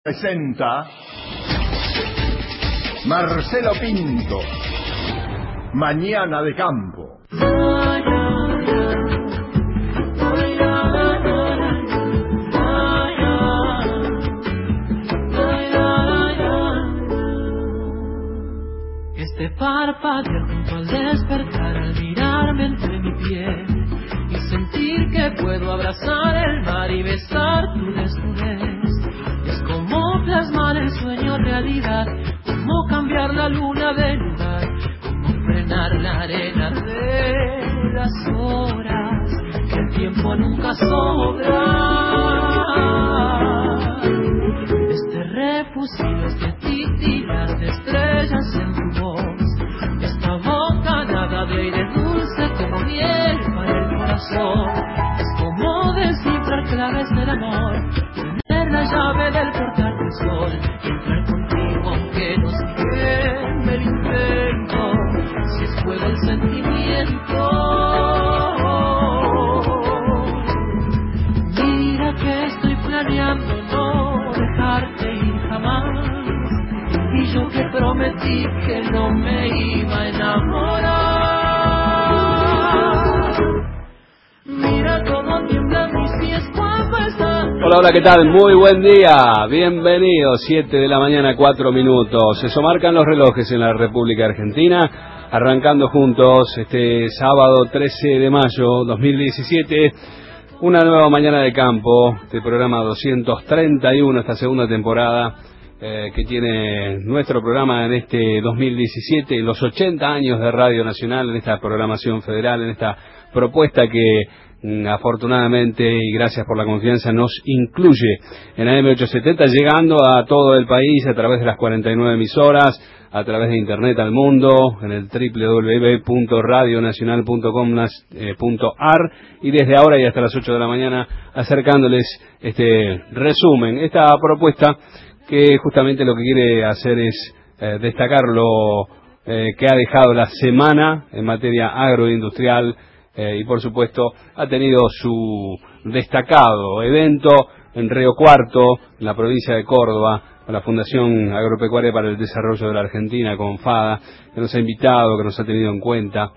Presenta Marcelo Pinto, Mañana de Campo. Este parpadear junto al despertar, al mirarme entre mi piel y sentir que puedo abrazar el mar y besar tu desnudez. Es como plasmar el sueño realidad, como cambiar la luna de lugar, como frenar la arena de las horas, que el tiempo nunca sobra. Este refusillo, este titilar de estrellas en tu voz, esta bocanada de aire dulce como miel para el corazón. Es como descifrar claves del amor, la llave del portal del sol, entrar contigo aunque no se queme el intento, si es fuego el sentimiento. Mira que estoy planeando no dejarte ir jamás, y yo que prometí que no me iba a enamorar. Mira cómo tiemblan mis pies cuando están. Hola, ¿qué tal? Muy buen día, bienvenidos, 7 de la mañana, 4 minutos. Eso marcan los relojes en la República Argentina, arrancando juntos este sábado 13 de mayo 2017, una nueva mañana de campo, este programa 231, esta segunda temporada que tiene nuestro programa en este 2017, en los 80 años de Radio Nacional, en esta programación federal, en esta propuesta que afortunadamente y gracias por la confianza nos incluye en AM870, llegando a todo el país a través de las 49 emisoras, a través de internet al mundo, en el www.radionacional.com.ar, y desde ahora y hasta las 8 de la mañana acercándoles este resumen, esta propuesta que justamente lo que quiere hacer es destacar lo que ha dejado la semana en materia agroindustrial. Y por supuesto ha tenido su destacado evento en Río Cuarto, en la provincia de Córdoba, con la Fundación Agropecuaria para el Desarrollo de la Argentina, con FADA, que nos ha invitado, que nos ha tenido en cuenta,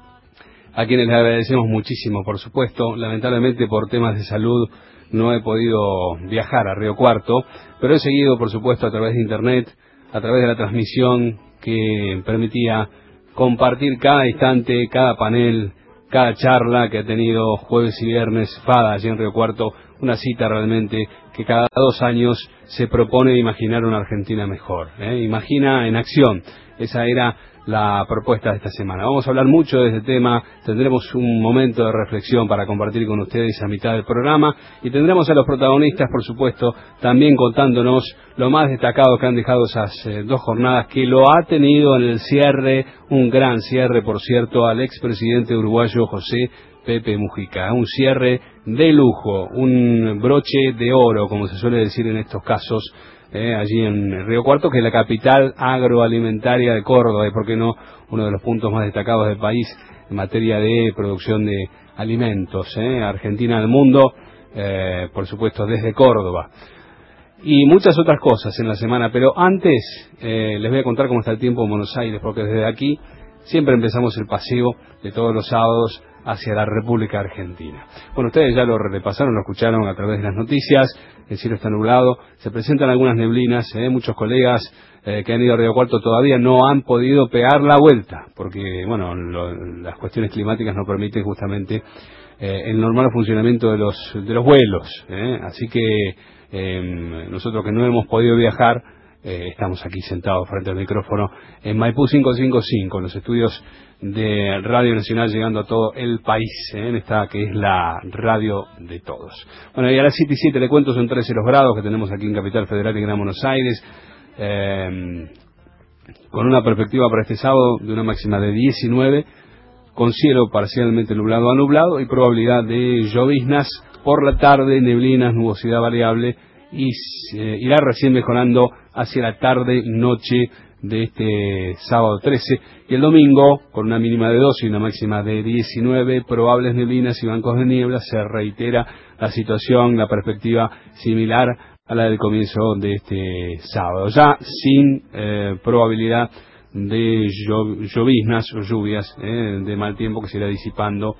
a quienes les agradecemos muchísimo, por supuesto. Lamentablemente por temas de salud no he podido viajar a Río Cuarto, pero he seguido, por supuesto, a través de internet, a través de la transmisión que permitía compartir cada instante, cada panel, cada charla que ha tenido jueves y viernes FADA allí en Río Cuarto, una cita realmente que cada 2 años se propone imaginar una Argentina mejor, imagina en acción. Esa era la propuesta de esta semana. Vamos a hablar mucho de este tema, tendremos un momento de reflexión para compartir con ustedes a mitad del programa y tendremos a los protagonistas, por supuesto, también contándonos lo más destacado que han dejado esas 2 jornadas, que lo ha tenido en el cierre, un gran cierre, por cierto, al expresidente uruguayo José Pepe Mujica. Un cierre de lujo, un broche de oro, como se suele decir en estos casos, allí en Río Cuarto, que es la capital agroalimentaria de Córdoba, y por qué no, uno de los puntos más destacados del país en materia de producción de alimentos, Argentina al mundo, por supuesto desde Córdoba. Y muchas otras cosas en la semana, pero antes les voy a contar cómo está el tiempo en Buenos Aires, porque desde aquí siempre empezamos el paseo de todos los sábados hacia la República Argentina. Bueno, ustedes ya lo repasaron, lo escucharon a través de las noticias, el cielo está nublado, se presentan algunas neblinas, muchos colegas que han ido a Río Cuarto todavía no han podido pegar la vuelta, porque bueno, las cuestiones climáticas no permiten justamente el normal funcionamiento de los vuelos, así que nosotros que no hemos podido viajar, estamos aquí sentados frente al micrófono en Maipú 555, en los estudios de Radio Nacional, llegando a todo el país, en esta que es la radio de todos. Bueno, y a las 7 y 7 le cuento, son 13 los grados que tenemos aquí en Capital Federal y Gran Buenos Aires, con una perspectiva para este sábado de una máxima de 19, con cielo parcialmente nublado a nublado y probabilidad de lloviznas por la tarde, neblinas, nubosidad variable, y irá recién mejorando hacia la tarde-noche de este sábado 13, y el domingo, con una mínima de 12 y una máxima de 19, probables neblinas y bancos de niebla. Se reitera la situación, la perspectiva similar a la del comienzo de este sábado, ya sin probabilidad de lloviznas o lluvias de mal tiempo que se irá disipando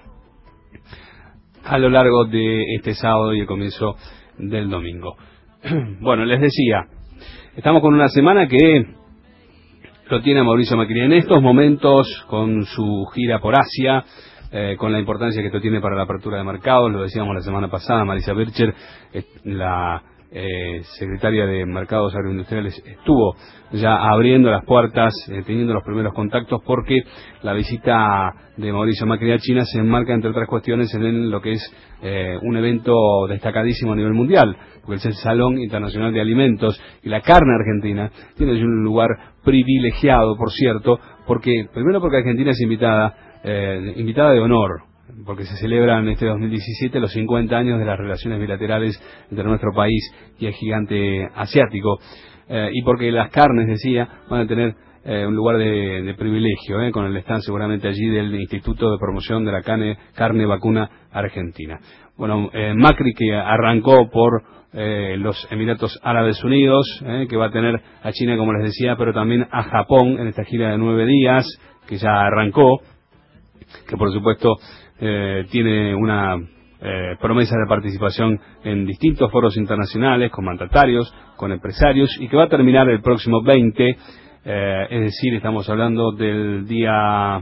a lo largo de este sábado y el comienzo del domingo. Bueno, les decía, estamos con una semana que lo tiene a Mauricio Macri en estos momentos con su gira por Asia, con la importancia que esto tiene para la apertura de mercados. Lo decíamos la semana pasada, Marisa Bircher, la secretaria de Mercados Agroindustriales, estuvo ya abriendo las puertas, teniendo los primeros contactos, porque la visita de Mauricio Macri a China se enmarca, entre otras cuestiones, en lo que es un evento destacadísimo a nivel mundial, porque es el Salón Internacional de Alimentos, y la carne argentina tiene un lugar privilegiado, por cierto, primero porque Argentina es invitada de honor, porque se celebran este 2017 los 50 años de las relaciones bilaterales entre nuestro país y el gigante asiático, y porque las carnes, decía, van a tener un lugar de privilegio, con el stand seguramente allí del Instituto de Promoción de la Carne Vacuna Argentina. Bueno, Macri, que arrancó por los Emiratos Árabes Unidos, que va a tener a China, como les decía, pero también a Japón en esta gira de 9 días, que ya arrancó, que por supuesto tiene una promesa de participación en distintos foros internacionales, con mandatarios, con empresarios, y que va a terminar el próximo 20, es decir, estamos hablando del día...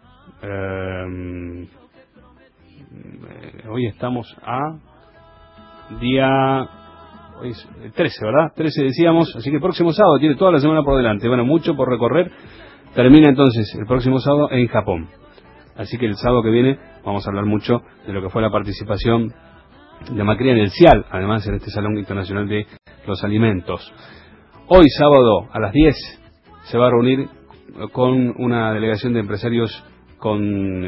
hoy estamos a día... Hoy es 13, ¿verdad? 13 decíamos, así que el próximo sábado tiene toda la semana por delante. Bueno, mucho por recorrer. Termina entonces el próximo sábado en Japón. Así que el sábado que viene vamos a hablar mucho de lo que fue la participación de Macri en el CIAL, además en este Salón Internacional de los Alimentos. Hoy sábado a las 10 se va a reunir con una delegación de empresarios, con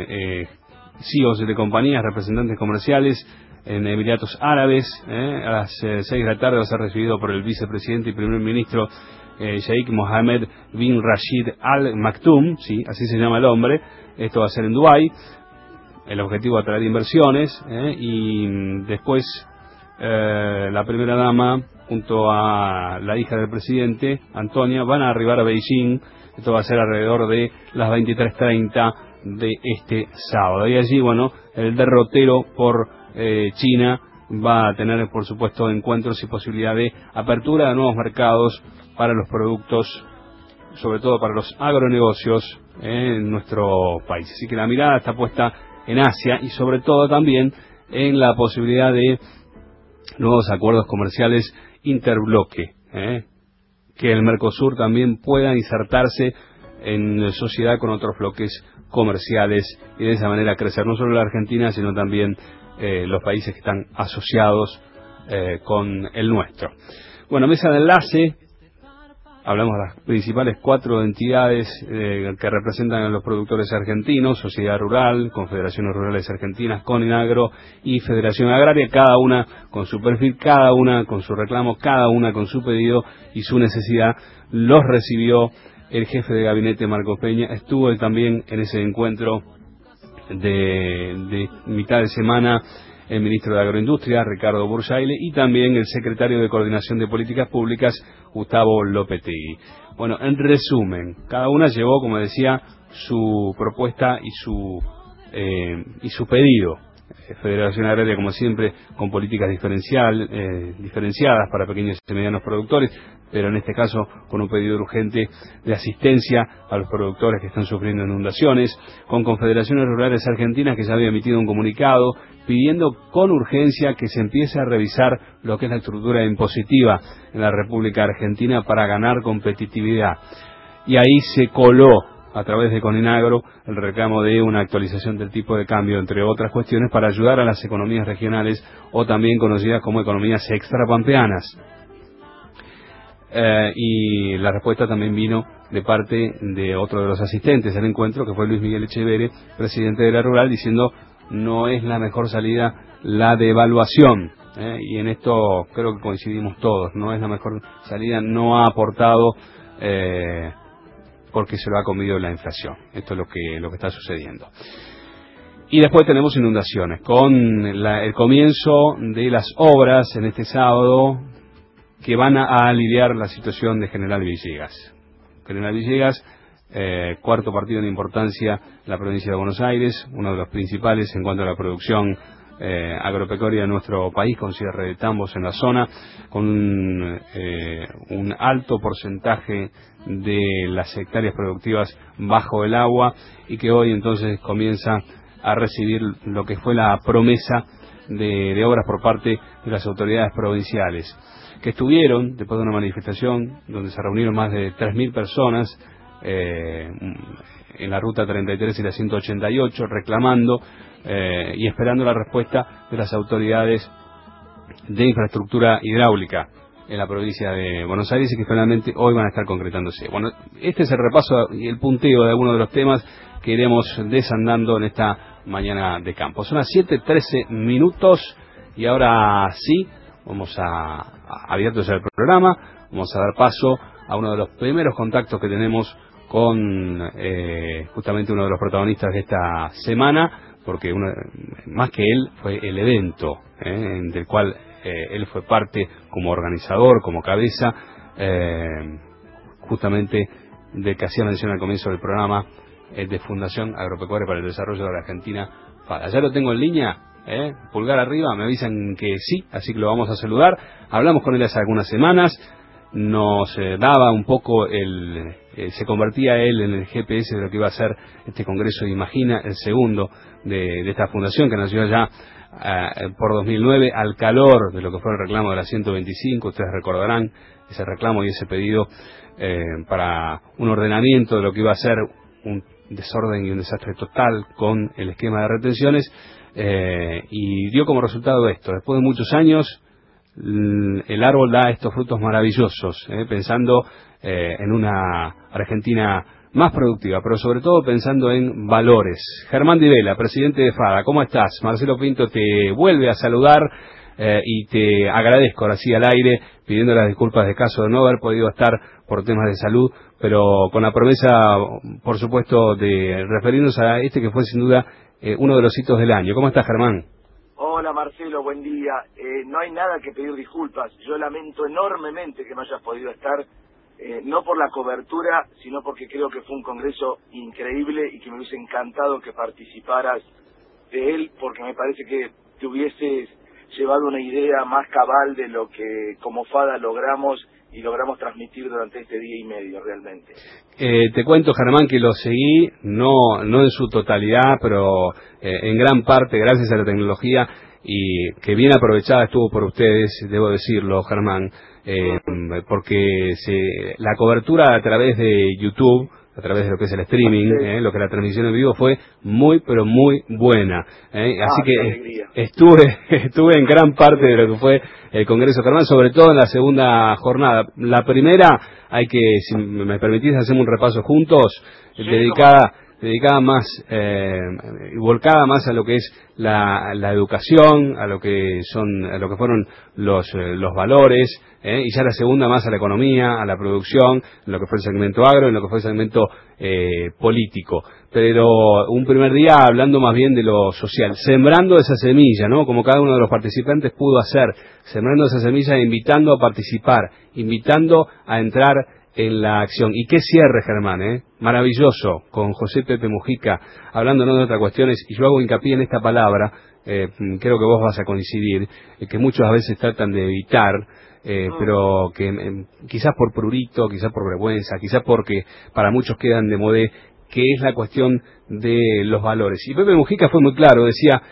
CEOs de compañías, representantes comerciales en Emiratos Árabes. A las 6 de la tarde va a ser recibido por el vicepresidente y primer ministro Sheikh Mohammed bin Rashid Al Maktoum, sí, así se llama el hombre. Esto va a ser en Dubái. El objetivo es atraer inversiones, y después la primera dama junto a la hija del presidente, Antonia, van a arribar a Beijing. Esto va a ser alrededor de las 23:30 de este sábado. Y allí, bueno, el derrotero por China va a tener, por supuesto, encuentros y posibilidad de apertura de nuevos mercados para los productos, sobre todo para los agronegocios en nuestro país. Así que la mirada está puesta en Asia y sobre todo también en la posibilidad de nuevos acuerdos comerciales interbloque, que el Mercosur también pueda insertarse en sociedad con otros bloques comerciales y de esa manera crecer no solo la Argentina, sino también los países que están asociados con el nuestro. Bueno, mesa de enlace. Hablamos de las principales 4 entidades que representan a los productores argentinos: Sociedad Rural, Confederaciones Rurales Argentinas, Coninagro y Federación Agraria, cada una con su perfil, cada una con su reclamo, cada una con su pedido y su necesidad. Los recibió el jefe de gabinete, Marcos Peña. Estuvo él también en ese encuentro de mitad de semana el ministro de Agroindustria, Ricardo Bursaile, y también el secretario de Coordinación de Políticas Públicas, Gustavo Lopetegui. Bueno, en resumen, cada una llevó, como decía, su propuesta y su pedido. Federación Agraria, como siempre, con políticas diferenciadas para pequeños y medianos productores, pero en este caso con un pedido urgente de asistencia a los productores que están sufriendo inundaciones, con Confederaciones Rurales Argentinas, que ya había emitido un comunicado pidiendo con urgencia que se empiece a revisar lo que es la estructura impositiva en la República Argentina para ganar competitividad. Y ahí se coló, a través de Coninagro, el reclamo de una actualización del tipo de cambio, entre otras cuestiones, para ayudar a las economías regionales, o también conocidas como economías extrapampeanas. Y la respuesta también vino de parte de otro de los asistentes al encuentro, que fue Luis Miguel Echeverre, presidente de la Rural, diciendo: no es la mejor salida la devaluación. Y en esto creo que coincidimos todos, no es la mejor salida, no ha aportado porque se lo ha comido la inflación. Esto es lo que está sucediendo. Y después tenemos inundaciones, con el comienzo de las obras en este sábado, que van a aliviar la situación de General Villegas. General Villegas, cuarto partido en importancia en la provincia de Buenos Aires, uno de los principales en cuanto a la producción agropecuaria de nuestro país, con cierre de tambos en la zona, con un alto porcentaje de las hectáreas productivas bajo el agua, y que hoy entonces comienza a recibir lo que fue la promesa de obras por parte de las autoridades provinciales, que estuvieron, después de una manifestación donde se reunieron más de 3.000 personas en la ruta 33 y la 188, reclamando y esperando la respuesta de las autoridades de infraestructura hidráulica en la provincia de Buenos Aires, y que finalmente hoy van a estar concretándose. Bueno, este es el repaso y el punteo de algunos de los temas que iremos desandando en esta mañana de campo. Son las 7:13 y ahora sí, vamos abiertos al programa, vamos a dar paso a uno de los primeros contactos que tenemos con justamente uno de los protagonistas de esta semana, porque más que él fue el evento del cual él fue parte como organizador, como cabeza, justamente del que hacía mención al comienzo del programa, de Fundación Agropecuaria para el Desarrollo de la Argentina, FADA. Ya lo tengo en línea, pulgar arriba, me avisan que sí, así que lo vamos a saludar. Hablamos con él hace algunas semanas, nos daba un poco se convertía él en el GPS de lo que iba a ser este Congreso de Imagina, el segundo de esta fundación, que nació ya por 2009, al calor de lo que fue el reclamo de la 125. Ustedes recordarán ese reclamo y ese pedido para un ordenamiento de lo que iba a ser un desorden y un desastre total con el esquema de retenciones, y dio como resultado esto. Después de muchos años, el árbol da estos frutos maravillosos, pensando en una Argentina más productiva, pero sobre todo pensando en valores. Germán Di Vela, presidente de FADA, ¿cómo estás? Marcelo Pinto te vuelve a saludar y te agradezco ahora sí al aire, pidiendo las disculpas de caso de no haber podido estar por temas de salud, pero con la promesa, por supuesto, de referirnos a este que fue sin duda uno de los hitos del año. ¿Cómo estás, Germán? Hola Marcelo, buen día. No hay nada que pedir disculpas. Yo lamento enormemente que no hayas podido estar, no por la cobertura, sino porque creo que fue un congreso increíble y que me hubiese encantado que participaras de él, porque me parece que te hubieses llevado una idea más cabal de lo que como FADA logramos transmitir durante este día y medio realmente. Te cuento, Germán, que lo seguí, no en su totalidad, pero en gran parte gracias a la tecnología, y que bien aprovechada estuvo por ustedes, debo decirlo, Germán, porque la cobertura a través de YouTube, a través de lo que es el streaming, lo que es la transmisión en vivo, fue muy, pero muy buena. Así que estuve en gran parte de lo que fue el Congreso, Germán, sobre todo en la segunda jornada. La primera, si me permitís, hacemos un repaso juntos, sí, dedicada más y volcada más a lo que es la educación, a lo que fueron los valores, y ya la segunda más a la economía, a la producción, en lo que fue el segmento agro, en lo que fue el segmento político. Pero un primer día hablando más bien de lo social, sembrando esa semilla, ¿no? Como cada uno de los participantes pudo hacer, sembrando esa semilla, invitando a participar, invitando a entrar en la acción. Y qué cierre, Germán, maravilloso, con José Pepe Mujica, hablándonos de otras cuestiones, y yo hago hincapié en esta palabra, creo que vos vas a coincidir, que muchos a veces tratan de evitar, pero que quizás por prurito, quizás por vergüenza, quizás porque para muchos quedan de modé, que es la cuestión de los valores. Y Pepe Mujica fue muy claro, decía,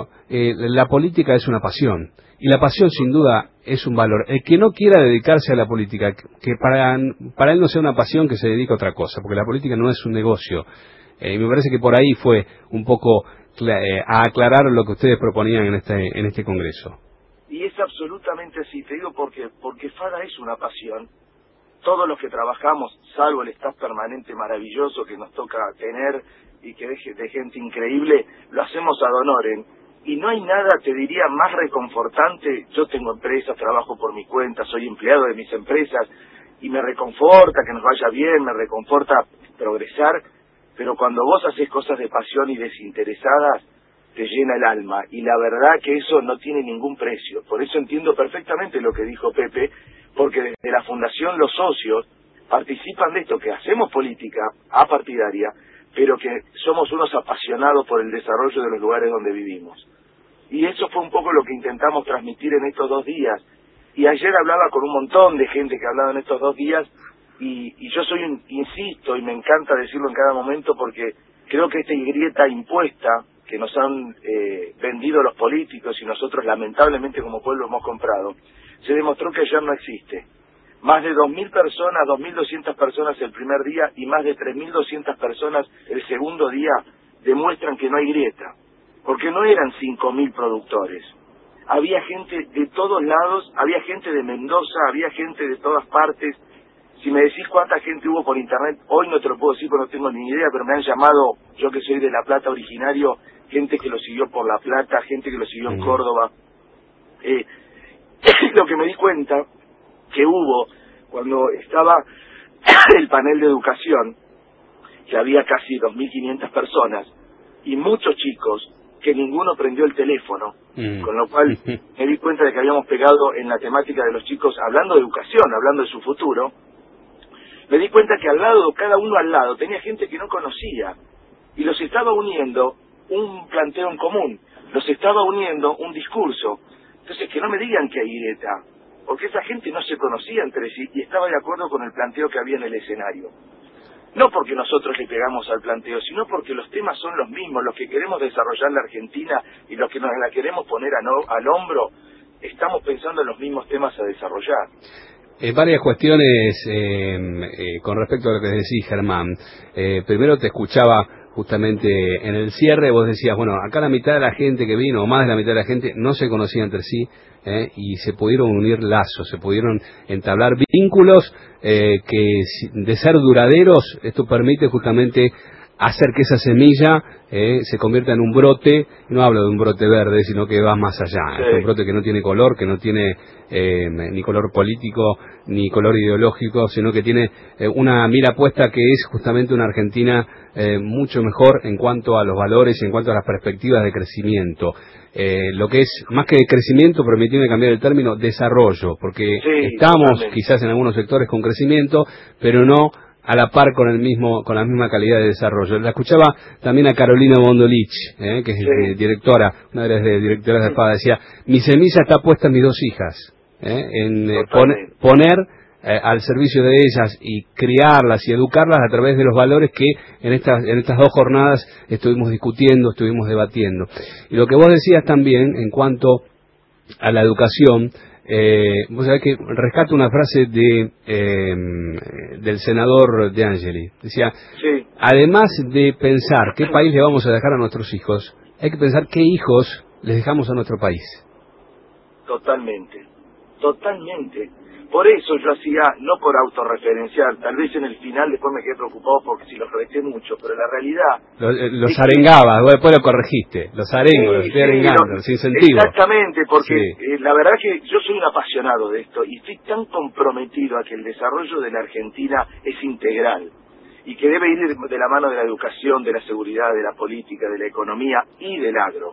la política es una pasión, y la pasión sin duda es un valor. El que no quiera dedicarse a la política, que para él no sea una pasión, que se dedique a otra cosa, porque la política no es un negocio. Y me parece que por ahí fue un poco a aclarar lo que ustedes proponían en este Congreso. Y es absolutamente así, te digo porque FADA es una pasión. Todos los que trabajamos, salvo el staff permanente maravilloso que nos toca tener y que de gente increíble, lo hacemos ad honorem. Y no hay nada, te diría, más reconfortante. Yo tengo empresas, trabajo por mi cuenta, soy empleado de mis empresas, y me reconforta que nos vaya bien, me reconforta progresar, pero cuando vos haces cosas de pasión y desinteresadas, te llena el alma, y la verdad que eso no tiene ningún precio. Por eso entiendo perfectamente lo que dijo Pepe, porque desde la fundación los socios participan de esto, que hacemos política apartidaria, pero que somos unos apasionados por el desarrollo de los lugares donde vivimos. Y eso fue un poco lo que intentamos transmitir en estos 2 días. Y ayer hablaba con un montón de gente que ha hablado en estos 2 días, y yo insisto, y me encanta decirlo en cada momento, porque creo que esta grieta impuesta que nos han vendido los políticos y nosotros lamentablemente como pueblo hemos comprado, se demostró que ayer no existe. Más de 2.000 personas, 2.200 personas el primer día y más de 3.200 personas el segundo día demuestran que no hay grieta, porque no eran 5.000 productores. Había gente de todos lados, había gente de Mendoza, había gente de todas partes. Si me decís cuánta gente hubo por internet, hoy no te lo puedo decir porque no tengo ni idea, pero me han llamado, yo que soy de La Plata originario, gente que lo siguió por La Plata, gente que lo siguió en Córdoba. Lo que me di cuenta que hubo cuando estaba el panel de educación, que había casi 2.500 personas, y muchos chicos, que ninguno prendió el teléfono, con lo cual me di cuenta de que habíamos pegado en la temática de los chicos, hablando de educación, hablando de su futuro. Me di cuenta que al lado, cada uno al lado, tenía gente que no conocía, y los estaba uniendo un planteo en común, los estaba uniendo un discurso. Entonces, que no me digan que hay grieta, porque esa gente no se conocía entre sí y estaba de acuerdo con el planteo que había en el escenario. No porque nosotros le pegamos al planteo, sino porque los temas son los mismos, los que queremos desarrollar la Argentina y los que nos la queremos poner al hombro, estamos pensando en los mismos temas a desarrollar. Varias cuestiones con respecto a lo que decís, Germán. Primero te escuchaba justamente en el cierre, vos decías, bueno, acá la mitad de la gente que vino, o más de la mitad de la gente, no se conocía entre sí, y se pudieron unir lazos, se pudieron entablar vínculos que, de ser duraderos, esto permite justamente hacer que esa semilla se convierta en un brote. No hablo de un brote verde, sino que va más allá. Sí. Es un brote que no tiene color, que no tiene ni color político, ni color ideológico, sino que tiene una mira puesta que es justamente una Argentina mucho mejor en cuanto a los valores y en cuanto a las perspectivas de crecimiento. Lo que es, más que crecimiento, permíteme cambiar el término, desarrollo, porque sí, estamos totalmente, quizás en algunos sectores con crecimiento, pero no a la par con la misma calidad de desarrollo. La escuchaba también a Carolina Bondolich, que es sí, directora, una de las directoras de FADA, decía, mi semilla está puesta en mis 2 hijas, en poner al servicio de ellas y criarlas y educarlas a través de los valores que en estas 2 jornadas estuvimos discutiendo, estuvimos debatiendo. Y lo que vos decías también en cuanto a la educación, vos sabés que rescato una frase del senador De Angeli. Decía, sí, además de pensar qué país le vamos a dejar a nuestros hijos, hay que pensar qué hijos les dejamos a nuestro país. Totalmente, totalmente. Por eso yo hacía, no por autorreferenciar, tal vez en el final después me quedé preocupado porque si los reté mucho, pero la realidad... Los arengabas, después lo corregiste, los arengo, los estoy arengando, sin sentido. Exactamente, porque la verdad que yo soy un apasionado de esto y estoy tan comprometido a que el desarrollo de la Argentina es integral y que debe ir de la mano de la educación, de la seguridad, de la política, de la economía y del agro.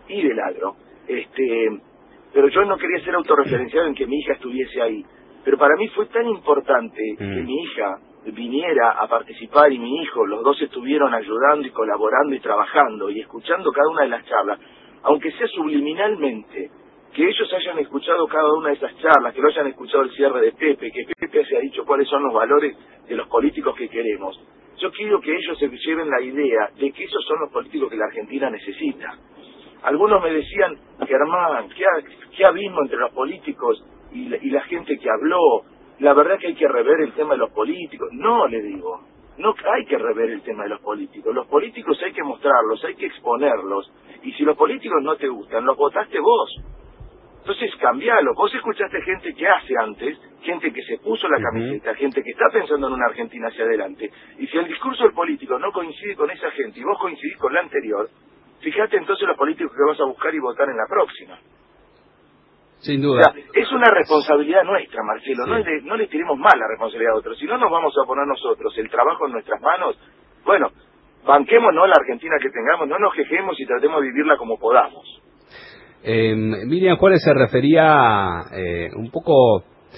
Pero yo no quería ser autorreferenciado en que mi hija estuviese ahí. Pero para mí fue tan importante que mi hija viniera a participar y mi hijo, los 2 estuvieron ayudando y colaborando y trabajando y escuchando cada una de las charlas, aunque sea subliminalmente, que ellos hayan escuchado cada una de esas charlas, que lo hayan escuchado el cierre de Pepe, que Pepe se ha dicho cuáles son los valores de los políticos que queremos. Yo quiero que ellos se lleven la idea de que esos son los políticos que la Argentina necesita. Algunos me decían, Germán, ¿qué abismo entre los políticos y la gente que habló? La verdad que hay que rever el tema de los políticos. No, le digo, no hay que rever el tema de los políticos. Los políticos hay que mostrarlos, hay que exponerlos. Y si los políticos no te gustan, los votaste vos. Entonces cambialo. Vos escuchaste gente que hace antes, gente que se puso la camiseta, gente que está pensando en una Argentina hacia adelante. Y si el discurso del político no coincide con esa gente y vos coincidís con la anterior, fíjate entonces los políticos que vas a buscar y votar en la próxima. Sin duda. O sea, es una responsabilidad nuestra, Marcelo. Sí. No le tiremos mal la responsabilidad a otros. Si no nos vamos a poner nosotros el trabajo en nuestras manos, bueno, banquémonos la Argentina que tengamos, no nos quejemos y tratemos de vivirla como podamos. Miriam Juárez se refería un poco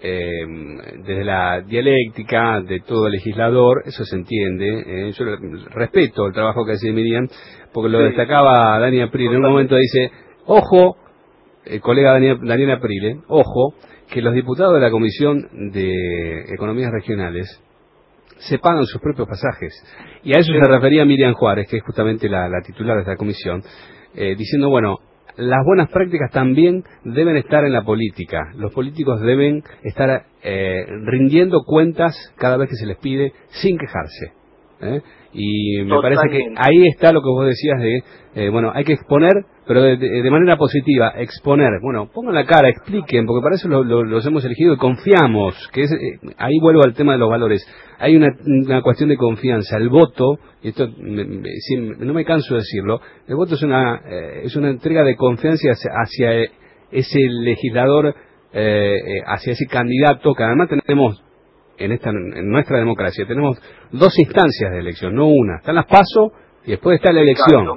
desde la dialéctica de todo legislador, eso se entiende. Yo respeto el trabajo que hace Miriam, porque lo destacaba Dani Aprile. En un momento dice, ojo, el colega Daniel Aprile, ojo, que los diputados de la Comisión de Economías Regionales se pagan sus propios pasajes. Y a eso se refería Miriam Juárez, que es justamente la titular de esta comisión, diciendo, bueno, las buenas prácticas también deben estar en la política. Los políticos deben estar rindiendo cuentas cada vez que se les pide, sin quejarse. Y me parece que ahí está lo que vos decías de, bueno, hay que exponer, pero de manera positiva, exponer. Bueno, pongan la cara, expliquen, porque para eso los hemos elegido y confiamos, que es, ahí vuelvo al tema de los valores. Hay una cuestión de confianza. El voto, y esto no me canso de decirlo, el voto es una entrega de confianza hacia ese legislador, hacia ese candidato, que además tenemos en nuestra democracia tenemos dos instancias de elección, no una. Están las PASO y después está la elección.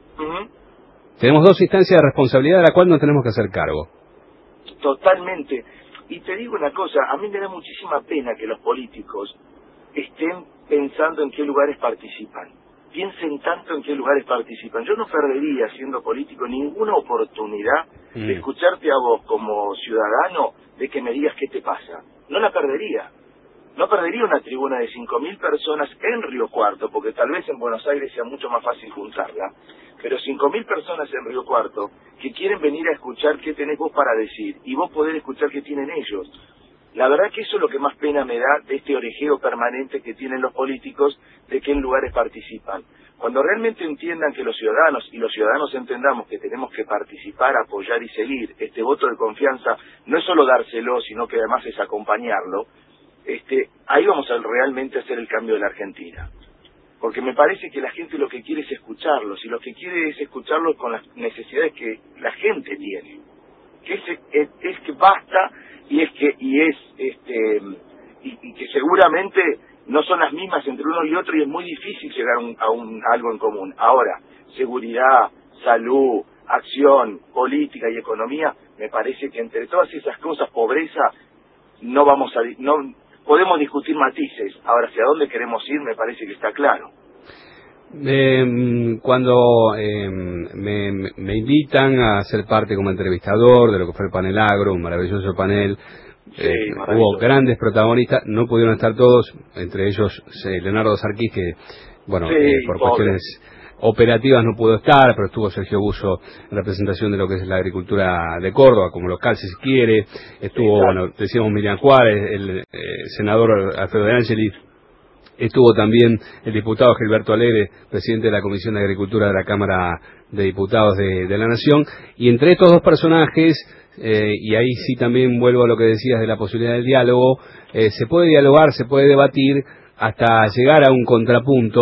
Tenemos dos instancias de responsabilidad de la cual no tenemos que hacer cargo. Totalmente. Y te digo una cosa, a mí me da muchísima pena que los políticos estén pensando en qué lugares participan. Piensen tanto en qué lugares participan. Yo no perdería, siendo político, ninguna oportunidad de escucharte a vos como ciudadano, de que me digas qué te pasa. No la perdería. No perdería una tribuna de 5.000 personas en Río Cuarto, porque tal vez en Buenos Aires sea mucho más fácil juntarla, pero 5.000 personas en Río Cuarto que quieren venir a escuchar qué tenés vos para decir y vos poder escuchar qué tienen ellos. La verdad que eso es lo que más pena me da de este orejeo permanente que tienen los políticos de qué lugares participan. Cuando realmente entiendan que los ciudadanos entendamos que tenemos que participar, apoyar y seguir, este voto de confianza no es solo dárselo, sino que además es acompañarlo, ahí vamos a realmente hacer el cambio de la Argentina. Porque me parece que la gente lo que quiere es escucharlos, y lo que quiere es escucharlos con las necesidades que la gente tiene. Que es que basta, y que seguramente no son las mismas entre uno y otro, y es muy difícil llegar a algo en común. Ahora, seguridad, salud, acción, política y economía, me parece que entre todas esas cosas, pobreza, no podemos discutir matices. Ahora, hacia dónde queremos ir, me parece que está claro. Cuando me invitan a ser parte como entrevistador de lo que fue el Panel Agro, un maravilloso panel, hubo grandes protagonistas, no pudieron estar todos, entre ellos Leonardo Sarquís, que, bueno, por cuestiones operativas no pudo estar, pero estuvo Sergio Busso en representación de lo que es la agricultura de Córdoba, como local si se quiere, estuvo, bueno, decíamos Miriam Juárez, el senador Alfredo de Angeli, estuvo también el diputado Gilberto Alegre, presidente de la Comisión de Agricultura de la Cámara de Diputados de la Nación, y entre estos dos personajes, y ahí sí también vuelvo a lo que decías de la posibilidad del diálogo, se puede dialogar, se puede debatir hasta llegar a un contrapunto,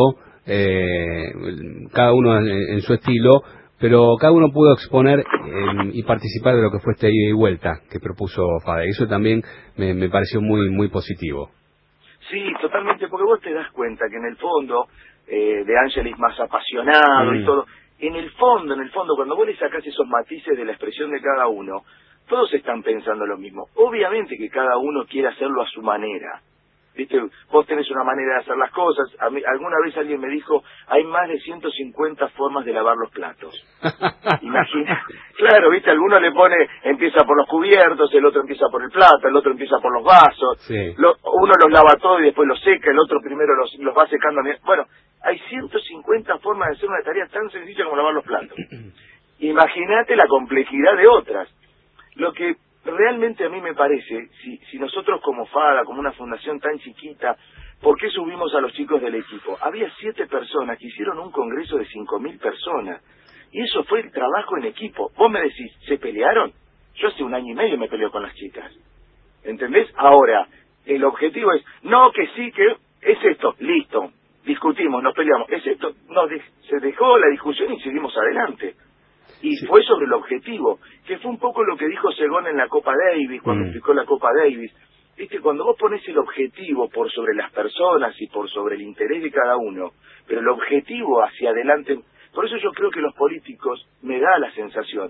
cada uno en su estilo, pero cada uno pudo exponer y participar de lo que fue esta ida y vuelta que propuso Fade. Eso también me pareció muy, muy positivo. Sí, totalmente, porque vos te das cuenta que en el fondo, De Angelis más apasionado y todo, en el fondo, cuando vos le sacás esos matices de la expresión de cada uno, todos están pensando lo mismo. Obviamente que cada uno quiere hacerlo a su manera. ¿Viste? Vos tenés una manera de hacer las cosas. Alguna vez alguien me dijo, hay más de 150 formas de lavar los platos. Imagina. Claro, ¿viste? Alguno le pone, empieza por los cubiertos, el otro empieza por el plato, el otro empieza por los vasos. Sí. Uno los lava todo y después los seca, el otro primero los va secando. Bueno, hay 150 formas de hacer una tarea tan sencilla como lavar los platos. Imagínate la complejidad de otras. Lo que realmente a mí me parece, si nosotros como FADA, como una fundación tan chiquita, ¿por qué subimos a los chicos del equipo? Había 7 personas que hicieron un congreso de 5.000 personas, y eso fue el trabajo en equipo. Vos me decís, ¿se pelearon? Yo hace 1 año y medio me peleo con las chicas, ¿entendés? Ahora, el objetivo es, no, que sí, que es esto, listo, discutimos, nos peleamos, es esto, se dejó la discusión y seguimos adelante. Y fue sobre el objetivo, que fue un poco lo que dijo Segón en la Copa Davis, cuando explicó la Copa Davis. Viste, cuando vos pones el objetivo por sobre las personas y por sobre el interés de cada uno, pero el objetivo hacia adelante, por eso yo creo que los políticos, me da la sensación,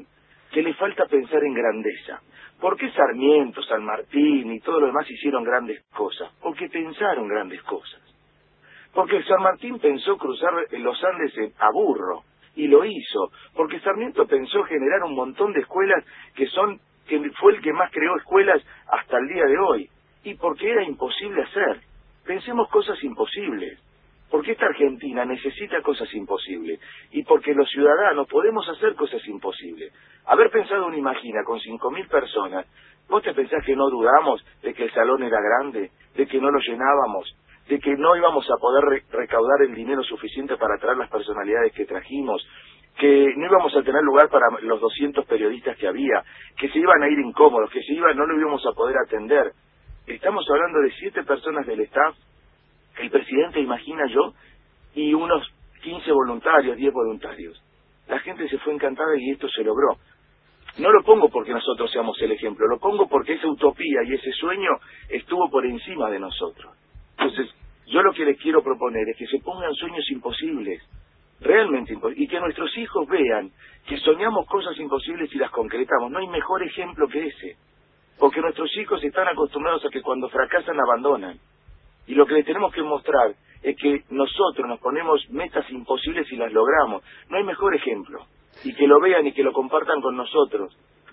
que le falta pensar en grandeza. ¿Por qué Sarmiento, San Martín y todo lo demás hicieron grandes cosas? Porque pensaron grandes cosas. Porque San Martín pensó cruzar los Andes a burro, y lo hizo. Porque Sarmiento pensó generar un montón de escuelas que fue el que más creó escuelas hasta el día de hoy. Y porque era imposible hacer. Pensemos cosas imposibles. Porque esta Argentina necesita cosas imposibles. Y porque los ciudadanos podemos hacer cosas imposibles. Haber pensado un Imagina con 5.000 personas, ¿vos te pensás que no dudamos de que el salón era grande? ¿De que no lo llenábamos? ¿De que no íbamos a poder recaudar el dinero suficiente para traer las personalidades que trajimos? ¿Que no íbamos a tener lugar para los 200 periodistas que había? ¿Que se iban a ir incómodos? ¿Que no lo íbamos a poder atender? Estamos hablando de 7 personas del staff, el presidente, Imagina, yo, y unos 15 voluntarios, 10 voluntarios. La gente se fue encantada y esto se logró. No lo pongo porque nosotros seamos el ejemplo, lo pongo porque esa utopía y ese sueño estuvo por encima de nosotros. Entonces, yo lo que les quiero proponer es que se pongan sueños imposibles, realmente imposibles, y que nuestros hijos vean que soñamos cosas imposibles y las concretamos. No hay mejor ejemplo que ese, porque nuestros hijos están acostumbrados a que cuando fracasan abandonan. Y lo que les tenemos que mostrar es que nosotros nos ponemos metas imposibles y las logramos. No hay mejor ejemplo. Y que lo vean y que lo compartan con nosotros.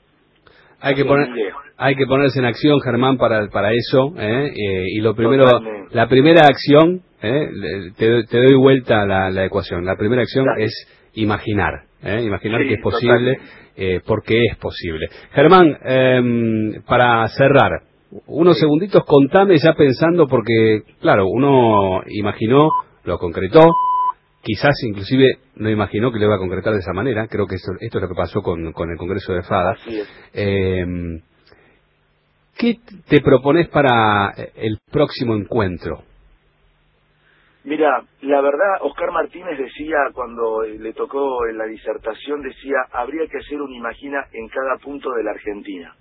Hay que ponerse en acción, Germán, para eso, y lo primero, totalmente. La primera acción, te doy vuelta la ecuación. La primera acción es imaginar, imaginar que es posible, porque es posible. Germán, para cerrar, unos segunditos, contame ya pensando, porque, claro, uno imaginó, lo concretó, quizás inclusive no imaginó que lo iba a concretar de esa manera. Creo que esto es lo que pasó con el Congreso de Fada. ¿Qué te propones para el próximo encuentro? Mira, la verdad, Oscar Martínez decía, cuando le tocó en la disertación, decía, habría que hacer un Imagina en cada punto de la Argentina.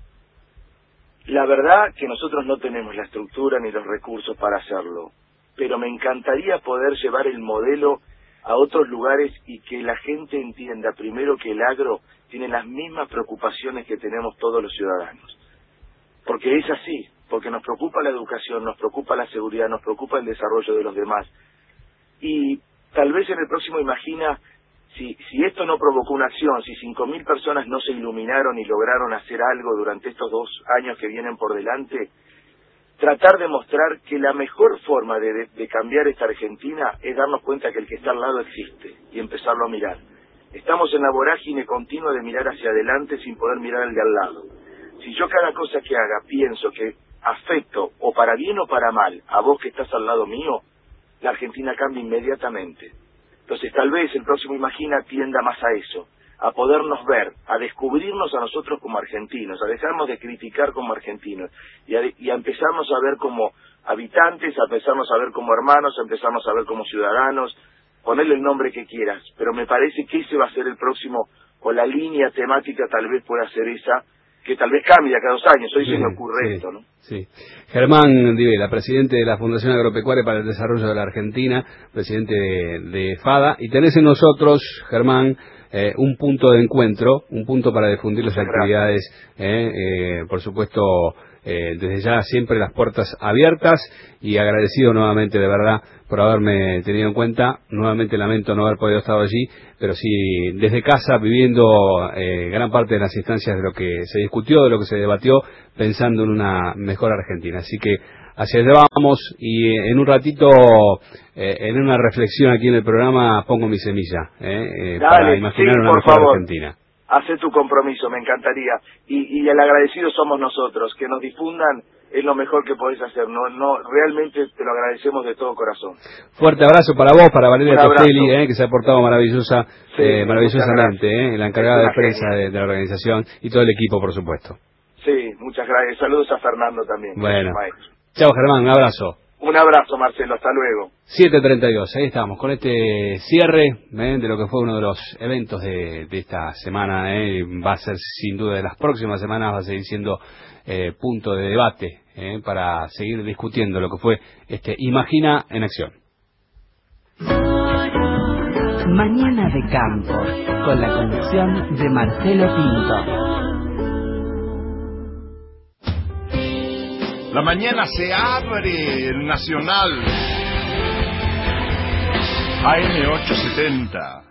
La verdad que nosotros no tenemos la estructura ni los recursos para hacerlo, pero me encantaría poder llevar el modelo a otros lugares y que la gente entienda primero que el agro tiene las mismas preocupaciones que tenemos todos los ciudadanos. Porque es así, porque nos preocupa la educación, nos preocupa la seguridad, nos preocupa el desarrollo de los demás. Y tal vez en el próximo Imagina, si esto no provocó una acción, si 5.000 personas no se iluminaron y lograron hacer algo durante estos 2 años que vienen por delante, tratar de mostrar que la mejor forma de cambiar esta Argentina es darnos cuenta que el que está al lado existe y empezarlo a mirar. Estamos en la vorágine continua de mirar hacia adelante sin poder mirar al de al lado. Si yo cada cosa que haga pienso que afecto, o para bien o para mal, a vos que estás al lado mío, la Argentina cambia inmediatamente. Entonces tal vez el próximo Imagina tienda más a eso, a podernos ver, a descubrirnos a nosotros como argentinos, a dejarnos de criticar como argentinos, y a empezarnos a ver como habitantes, a empezarnos a ver como hermanos, a empezarnos a ver como ciudadanos, ponerle el nombre que quieras, pero me parece que ese va a ser el próximo, o la línea temática tal vez pueda ser esa, que tal vez cambie cada 2 años, hoy se me ocurre esto, ¿no? Sí. Germán Divela, presidente de la Fundación Agropecuaria para el Desarrollo de la Argentina, presidente de FADA, y tenés en nosotros, Germán, un punto de encuentro, un punto para difundir las actividades, por supuesto, desde ya siempre las puertas abiertas, y agradecido nuevamente de verdad por haberme tenido en cuenta. Nuevamente lamento no haber podido estar allí, pero sí desde casa viviendo gran parte de las instancias de lo que se discutió, de lo que se debatió, pensando en una mejor Argentina. Así que hacia allá vamos, y en un ratito, en una reflexión aquí en el programa, pongo mi semilla para imaginar una mejor Argentina. Hace tu compromiso, me encantaría. Y el agradecido somos nosotros, que nos difundan es lo mejor que podés hacer. No, realmente te lo agradecemos de todo corazón. Fuerte abrazo para vos, para Valeria Tostelli, que se ha portado maravillosamente, la encargada de prensa de la organización, y todo el equipo, por supuesto. Sí, muchas gracias. Saludos a Fernando también. Bueno. Chao, Germán, un abrazo. Un abrazo, Marcelo, hasta luego. 7:32, ahí estamos, con este cierre de lo que fue uno de los eventos de esta semana. Va a ser, sin duda, de las próximas semanas, va a seguir siendo punto de debate para seguir discutiendo lo que fue este Imagina en Acción. Mañana de Campo, con la conducción de Marcelo Pinto. La mañana se abre en Nacional. AM870.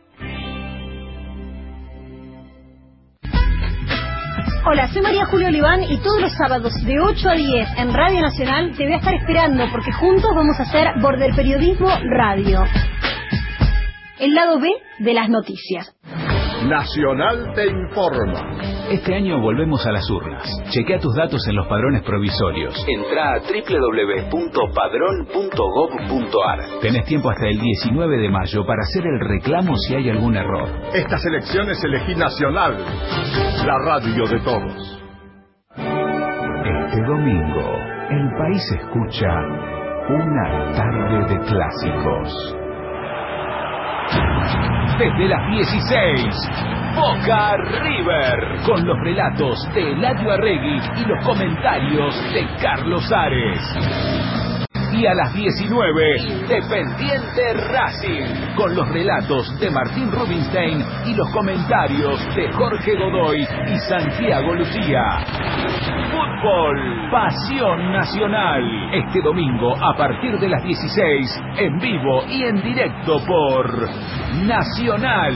Hola, soy María Julia Oliván y todos los sábados de 8 a 10 en Radio Nacional te voy a estar esperando porque juntos vamos a hacer Border Periodismo Radio. El lado B de las noticias. Nacional te informa. Este año volvemos a las urnas. Chequea tus datos en los padrones provisorios. Entrá a www.padrón.gov.ar. Tenés tiempo hasta el 19 de mayo para hacer el reclamo si hay algún error. Estas elecciones elegí Nacional, la radio de todos. Este domingo, el país escucha Una tarde de clásicos. Desde las 16, Boca River, con los relatos de Eladio Arregui y los comentarios de Carlos Ares. Y a las 19, Independiente Racing, con los relatos de Martín Rubinstein y los comentarios de Jorge Godoy y Santiago Lucía. Fútbol, pasión nacional. Este domingo a partir de las 16, en vivo y en directo por Nacional,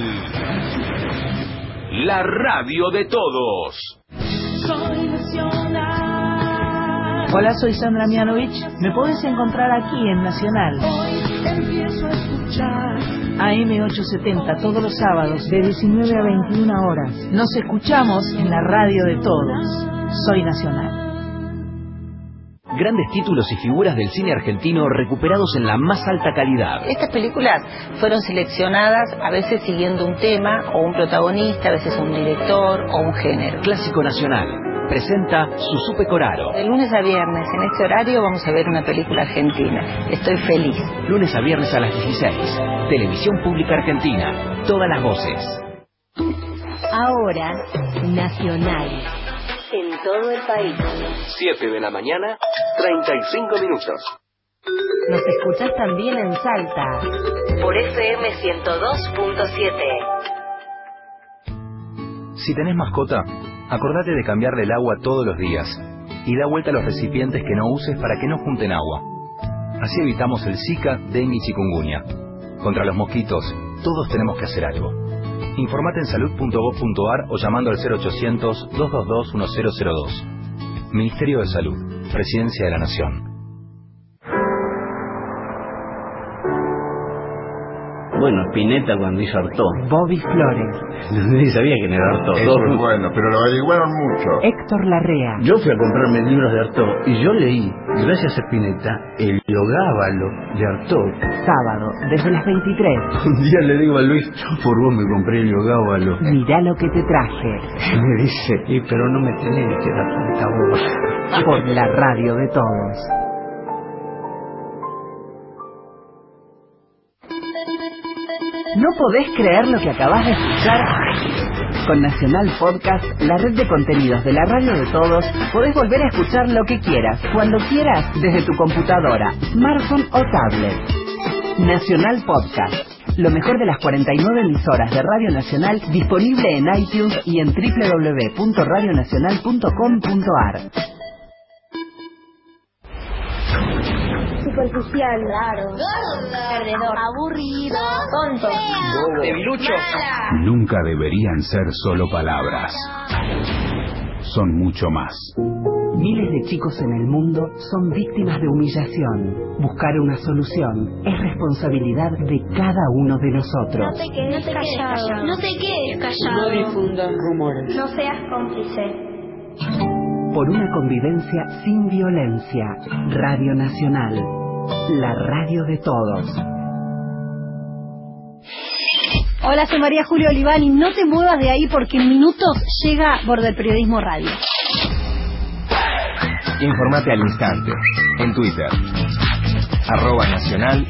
la radio de todos. Soy Nacional. Hola, soy Sandra Mianovich. Me podés encontrar aquí en Nacional. Hoy empiezo a escuchar AM870 todos los sábados de 19 a 21 horas. Nos escuchamos en la radio de todos. Soy Nacional. Grandes títulos y figuras del cine argentino recuperados en la más alta calidad. Estas películas fueron seleccionadas a veces siguiendo un tema o un protagonista, a veces un director o un género. Clásico Nacional presenta Susupe Coraro. De lunes a viernes en este horario vamos a ver una película argentina. Estoy feliz. Lunes a viernes a las 16. Televisión Pública Argentina. Todas las voces. Ahora, Nacional. En todo el país. 7 de la mañana, 35 minutos. Nos escuchás también en Salta. Por FM 102.7. Si tenés mascota, acordate de cambiarle el agua todos los días y da vuelta a los recipientes que no uses para que no junten agua. Así evitamos el Zika, dengue y chikungunya. Contra los mosquitos, todos tenemos que hacer algo. Informate en salud.gov.ar o llamando al 0800-222-1002. Ministerio de Salud, Presidencia de la Nación. Bueno, Spinetta cuando hizo Artaud. Bobby Flores. Nadie sabía quién era Artaud. Eso es bueno, pero lo averiguaron mucho. Héctor Larrea. Yo fui a comprarme libros de Artaud y yo leí, gracias a Spinetta, El Yogábalo de Artaud. Sábado, desde las 23. Un día le digo a Luis, yo por vos me compré El Yogábalo. Mirá lo que te traje. Me dice, pero no me tenés que dar tanta voz. Por la radio de todos. No podés creer lo que acabas de escuchar. Con Nacional Podcast, la red de contenidos de la radio de todos, podés volver a escuchar lo que quieras, cuando quieras, desde tu computadora, smartphone o tablet. Nacional Podcast, lo mejor de las 49 emisoras de Radio Nacional, disponible en iTunes y en www.radionacional.com.ar. Superficial, raro, perdedor, aburrido, tonto, Debilucho. Nunca deberían ser solo palabras. Son mucho más. Miles de chicos en el mundo son víctimas de humillación. Buscar una solución es responsabilidad de cada uno de nosotros. No te quedes callado. No te quedes callado. No difundan rumores. No seas cómplice. Por una convivencia sin violencia. Radio Nacional, la radio de todos. Hola, soy María Julia Oliván y no te muevas de ahí porque en minutos llega Border Periodismo Radio. Informate al instante. En Twitter. @Nacional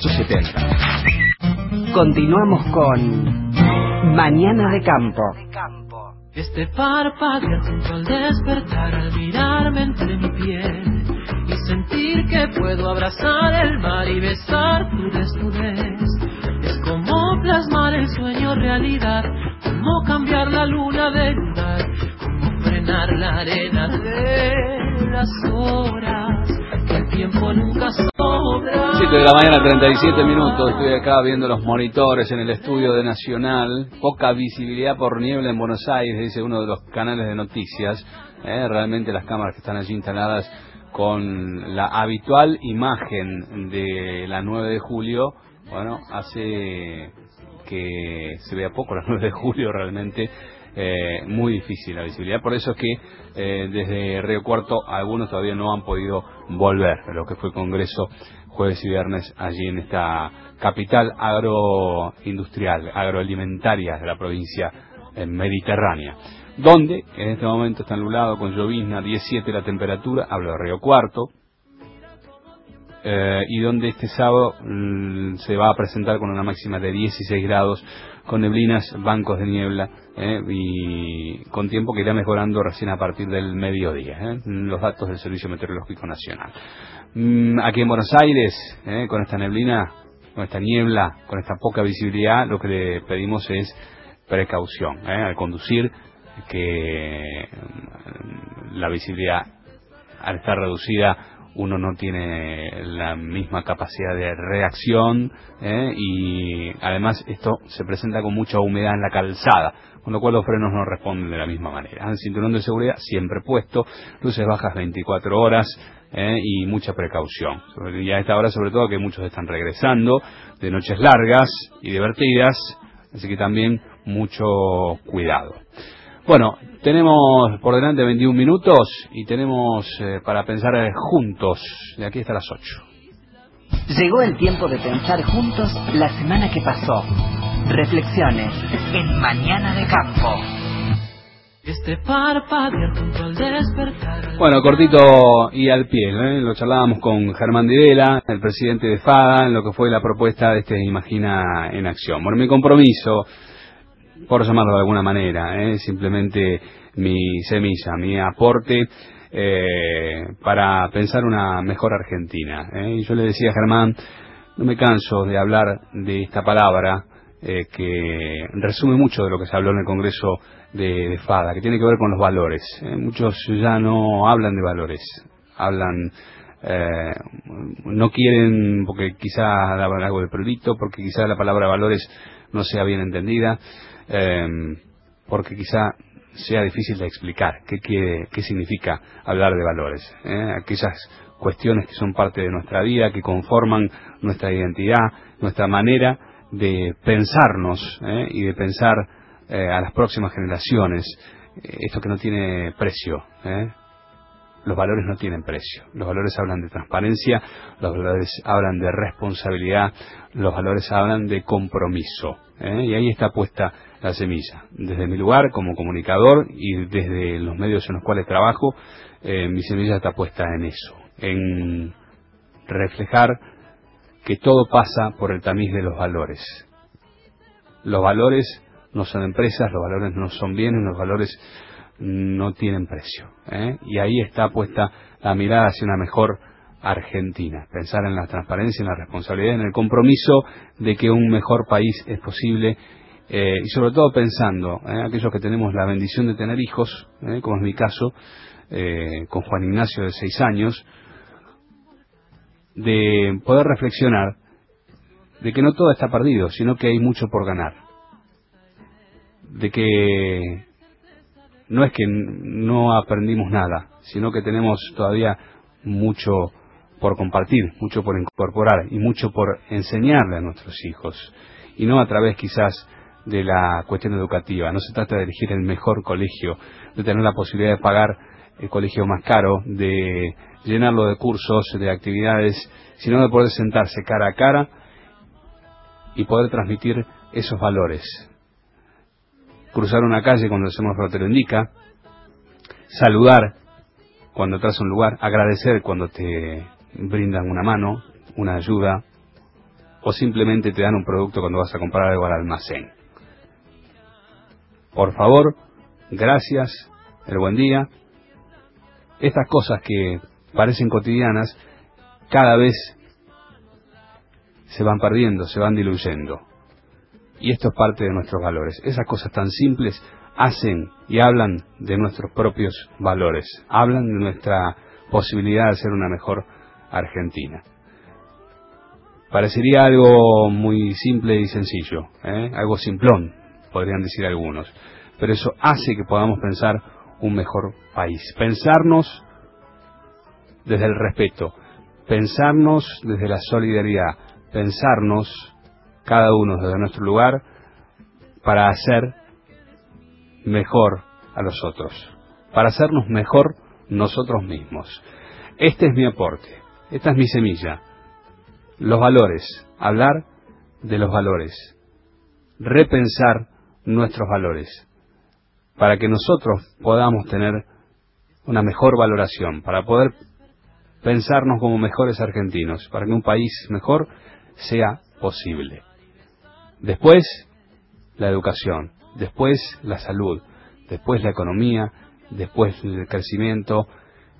AM870. Continuamos con Mañana de Campo. Este parpadear junto al despertar, al mirarme entre mi piel y sentir que puedo abrazar el mar y besar tu desnudez. Es cómo plasmar el sueño realidad, cómo cambiar la luna de lugar, cómo frenar la arena de las horas, que el tiempo nunca sobra. 7 de la mañana, 37 minutos. Estoy acá viendo los monitores en el estudio de Nacional. Poca visibilidad por niebla en Buenos Aires, dice uno de los canales de noticias. Realmente las cámaras que están allí instaladas con la habitual imagen de la 9 de julio, bueno, hace que se vea poco la 9 de julio realmente. Muy difícil la visibilidad, por eso es que desde Río Cuarto algunos todavía no han podido volver a lo que fue el Congreso jueves y viernes allí en esta capital agroindustrial, agroalimentaria de la provincia mediterránea, donde en este momento está nublado con llovizna, 17 la temperatura, hablo de Río Cuarto, y donde este sábado se va a presentar con una máxima de 16 grados, con neblinas, bancos de niebla, y con tiempo que irá mejorando recién a partir del mediodía, los datos del Servicio Meteorológico Nacional. Aquí en Buenos Aires, con esta neblina, con esta niebla, con esta poca visibilidad, lo que le pedimos es precaución al conducir, que la visibilidad, al estar reducida, uno no tiene la misma capacidad de reacción, y además esto se presenta con mucha humedad en la calzada, con lo cual los frenos no responden de la misma manera. El cinturón de seguridad siempre puesto, luces bajas 24 horas, y mucha precaución. Y a esta hora sobre todo que muchos están regresando de noches largas y divertidas, así que también mucho cuidado. Bueno, tenemos por delante 21 minutos y tenemos para pensar juntos de aquí hasta las 8. Llegó el tiempo de pensar juntos la semana que pasó. Reflexiones en Mañana de Campo. Este parpadear junto al despertar. Bueno, cortito y al pie, lo charlábamos con Germán Videla, el presidente de FADA, en lo que fue la propuesta de este Imagina en Acción. Bueno, mi compromiso, por llamarlo de alguna manera, simplemente mi semilla, mi aporte para pensar una mejor Argentina. Y yo le decía a Germán, no me canso de hablar de esta palabra que resume mucho de lo que se habló en el Congreso de FADA, que tiene que ver con los valores. Muchos ya no hablan de valores, hablan, no quieren, porque quizá daban algo de prurito, porque quizá la palabra valores no sea bien entendida, porque quizá sea difícil de explicar qué significa hablar de valores, aquellas cuestiones que son parte de nuestra vida, que conforman nuestra identidad, nuestra manera de pensarnos, y de pensar a las próximas generaciones, esto que no tiene precio. Los valores no tienen precio. Los valores hablan de transparencia, los valores hablan de responsabilidad, los valores hablan de compromiso, y ahí está puesta la semilla. Desde mi lugar como comunicador y desde los medios en los cuales trabajo, mi semilla está puesta en eso, en reflejar que todo pasa por el tamiz de los valores. Los valores no son empresas, los valores no son bienes, los valores no tienen precio, y ahí está puesta la mirada hacia una mejor Argentina, pensar en la transparencia, en la responsabilidad, en el compromiso de que un mejor país es posible, y sobre todo pensando aquellos que tenemos la bendición de tener hijos, como es mi caso, con Juan Ignacio de 6 años, de poder reflexionar de que no todo está perdido, sino que hay mucho por ganar, de que no es que no aprendimos nada, sino que tenemos todavía mucho por compartir, mucho por incorporar y mucho por enseñarle a nuestros hijos, y no a través quizás de la cuestión educativa. No se trata de elegir el mejor colegio, de tener la posibilidad de pagar el colegio más caro, de llenarlo de cursos, de actividades, sino de poder sentarse cara a cara y poder transmitir esos valores. Cruzar una calle cuando el semáforo te lo indica, saludar cuando entras a un lugar, agradecer cuando te brindan una mano, una ayuda, o simplemente te dan un producto cuando vas a comprar algo al almacén. Por favor, gracias, el buen día. Estas cosas que parecen cotidianas, cada vez se van perdiendo, se van diluyendo. y esto es parte de nuestros valores. Esas cosas tan simples hacen y hablan de nuestros propios valores, hablan de nuestra posibilidad de ser una mejor Argentina. Parecería algo muy simple y sencillo, algo simplón, podrían decir algunos, pero eso hace que podamos pensar un mejor país, pensarnos desde el respeto, pensarnos desde la solidaridad, pensarnos cada uno desde nuestro lugar para hacer mejor a los otros, para hacernos mejor nosotros mismos. Este es mi aporte, esta es mi semilla. Los valores, hablar de los valores, repensar nuestros valores, para que nosotros podamos tener una mejor valoración, para poder pensarnos como mejores argentinos, para que un país mejor sea posible. Después, la educación, después la salud, después la economía, después el crecimiento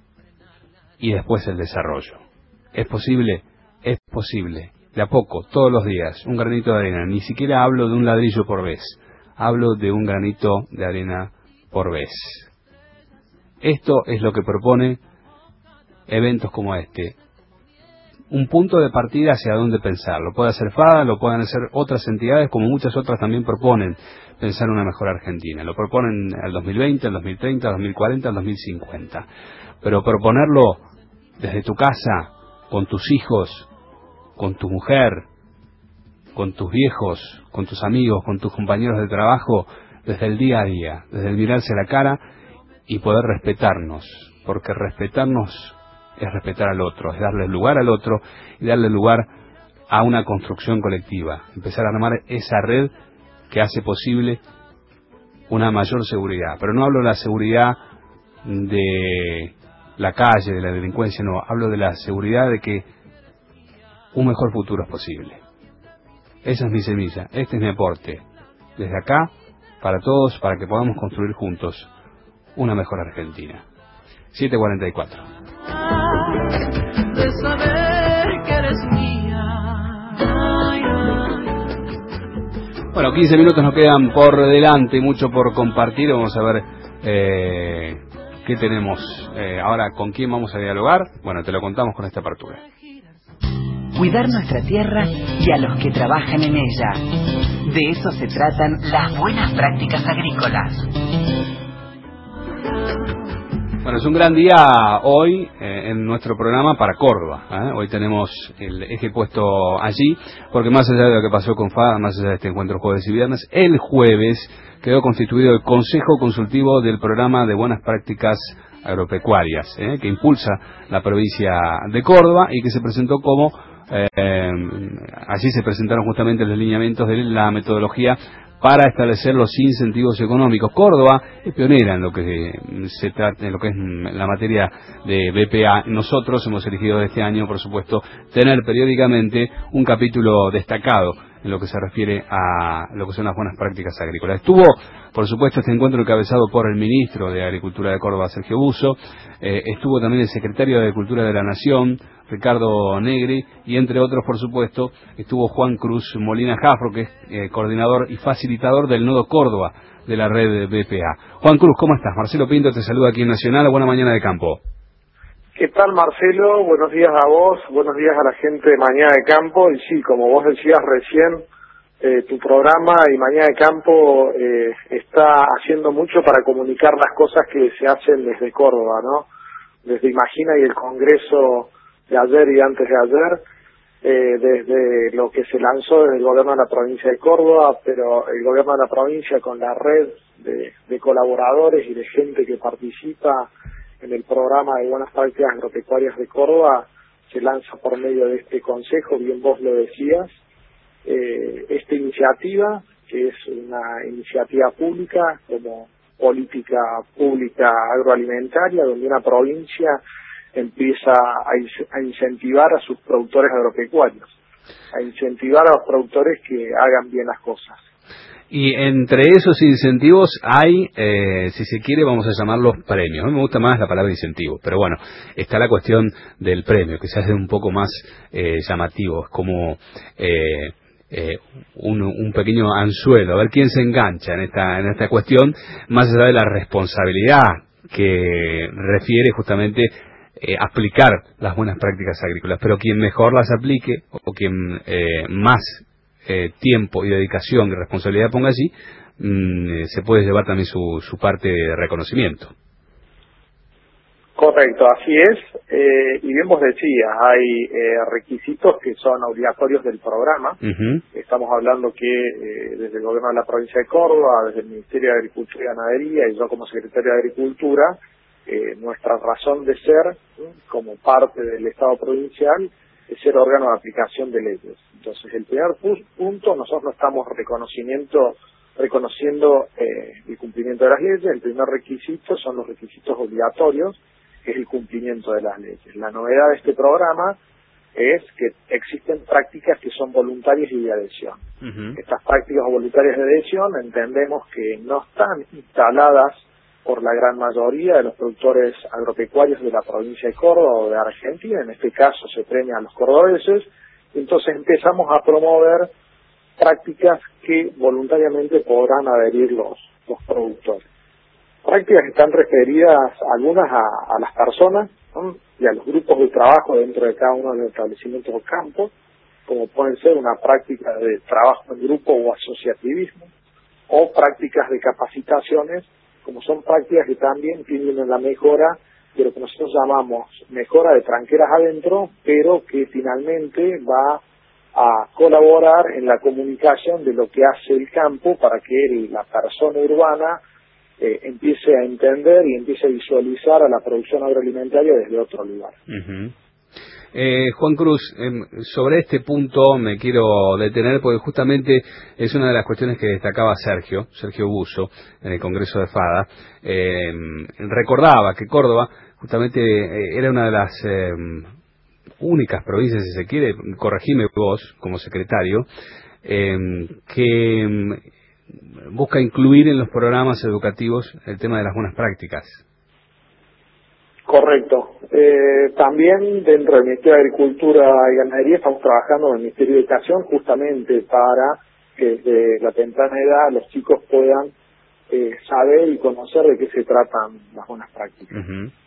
y después el desarrollo. ¿Es posible? Es posible. De a poco, todos los días, un granito de arena. Ni siquiera hablo de un ladrillo por vez. Hablo de un granito de arena por vez. Esto es lo que propone eventos como este. Un punto de partida hacia dónde pensar. Lo puede hacer FADA, lo pueden hacer otras entidades, como muchas otras también proponen pensar una mejor Argentina. Lo proponen al 2020, al 2030, al 2040, al 2050. Pero proponerlo desde tu casa, con tus hijos, con tu mujer, con tus viejos, con tus amigos, con tus compañeros de trabajo, desde el día a día, desde el mirarse a la cara y poder respetarnos, porque respetarnos es respetar al otro, es darle lugar al otro y darle lugar a una construcción colectiva, empezar a armar esa red que hace posible una mayor seguridad. Pero no hablo de la seguridad de la calle, de la delincuencia, no, hablo de la seguridad de que un mejor futuro es posible. Esa es mi semilla, este es mi aporte, desde acá, para todos, para que podamos construir juntos una mejor Argentina. 7:44. De saber que eres mía. Bueno, 15 minutos nos quedan por delante, mucho por compartir. Vamos a ver qué tenemos ahora, con quién vamos a dialogar. Bueno, te lo contamos con esta apertura. Cuidar nuestra tierra y a los que trabajan en ella. De eso se tratan las buenas prácticas agrícolas. Bueno, es un gran día hoy en nuestro programa para Córdoba. Hoy tenemos el eje puesto allí, porque más allá de lo que pasó con FADA, más allá de este encuentro jueves y viernes, el jueves quedó constituido el Consejo Consultivo del Programa de Buenas Prácticas Agropecuarias, que impulsa la provincia de Córdoba y que se presentó como, allí se presentaron justamente los lineamientos de la metodología para establecer los incentivos económicos. Córdoba es pionera en lo que se trata, en lo que es la materia de BPA. Nosotros hemos elegido este año, por supuesto, tener periódicamente un capítulo destacado en lo que se refiere a lo que son las buenas prácticas agrícolas. Estuvo, por supuesto, este encuentro encabezado por el ministro de Agricultura de Córdoba, Sergio Busso, estuvo también el secretario de Agricultura de la Nación, Ricardo Negri, y entre otros, por supuesto, estuvo Juan Cruz Molina Jafro, que es coordinador y facilitador del Nodo Córdoba de la red de BPA. Juan Cruz, ¿cómo estás? Marcelo Pinto te saluda aquí en Nacional. Buena mañana de campo. ¿Qué tal, Marcelo? Buenos días a vos, buenos días a la gente de Mañana de Campo. Y sí, como vos decías recién, tu programa y Mañana de Campo está haciendo mucho para comunicar las cosas que se hacen desde Córdoba, ¿no? Desde Imagina y el Congreso de ayer y antes de ayer, desde lo que se lanzó desde el gobierno de la provincia de Córdoba, pero el gobierno de la provincia con la red de colaboradores y de gente que participa en el programa de Buenas Prácticas Agropecuarias de Córdoba, se lanza por medio de este consejo, bien vos lo decías, esta iniciativa, que es una iniciativa pública como política pública agroalimentaria, donde una provincia empieza a incentivar a sus productores agropecuarios, a incentivar a los productores que hagan bien las cosas. Y entre esos incentivos hay, si se quiere, vamos a llamarlos premios. A mí me gusta más la palabra incentivo, pero bueno, está la cuestión del premio, que se hace un poco más llamativo. Es como un pequeño anzuelo, a ver quién se engancha en esta cuestión, más allá de la responsabilidad que refiere justamente aplicar las buenas prácticas agrícolas, pero quien mejor las aplique o quien más tiempo y dedicación y responsabilidad ponga allí, se puede llevar también su parte de reconocimiento. Correcto, así es. Y bien vos decías, hay requisitos que son obligatorios del programa. Estamos hablando que desde el gobierno de la provincia de Córdoba, desde el Ministerio de Agricultura y Ganadería y yo como secretario de Agricultura, nuestra razón de ser como parte del Estado provincial es ser órgano de aplicación de leyes. Entonces, el primer punto, nosotros no estamos reconociendo el cumplimiento de las leyes. El primer requisito son los requisitos obligatorios, que es el cumplimiento de las leyes. La novedad de este programa es que existen prácticas que son voluntarias y de adhesión. Estas prácticas voluntarias de adhesión entendemos que no están instaladas por la gran mayoría de los productores agropecuarios de la provincia de Córdoba o de Argentina. En este caso se premia a los cordobeses. Entonces empezamos a promover prácticas que voluntariamente podrán adherir los productores. Prácticas que están referidas algunas a las personas, ¿no?, y a los grupos de trabajo dentro de cada uno de los establecimientos o campos, como pueden ser una práctica de trabajo en grupo o asociativismo, o prácticas de capacitaciones, como son prácticas que también tienen la mejora de lo que nosotros llamamos mejora de tranqueras adentro, pero que finalmente va a colaborar en la comunicación de lo que hace el campo para que la persona urbana empiece a entender y empiece a visualizar a la producción agroalimentaria desde otro lugar. Juan Cruz, sobre este punto me quiero detener porque justamente es una de las cuestiones que destacaba Sergio Buso en el Congreso de FADA. Recordaba que Córdoba justamente era una de las únicas provincias, si se quiere, corregime vos como secretario, que busca incluir en los programas educativos el tema de las buenas prácticas. Correcto. También dentro del Ministerio de Agricultura y Ganadería estamos trabajando en el Ministerio de Educación justamente para que desde la temprana edad los chicos puedan saber y conocer de qué se tratan las buenas prácticas.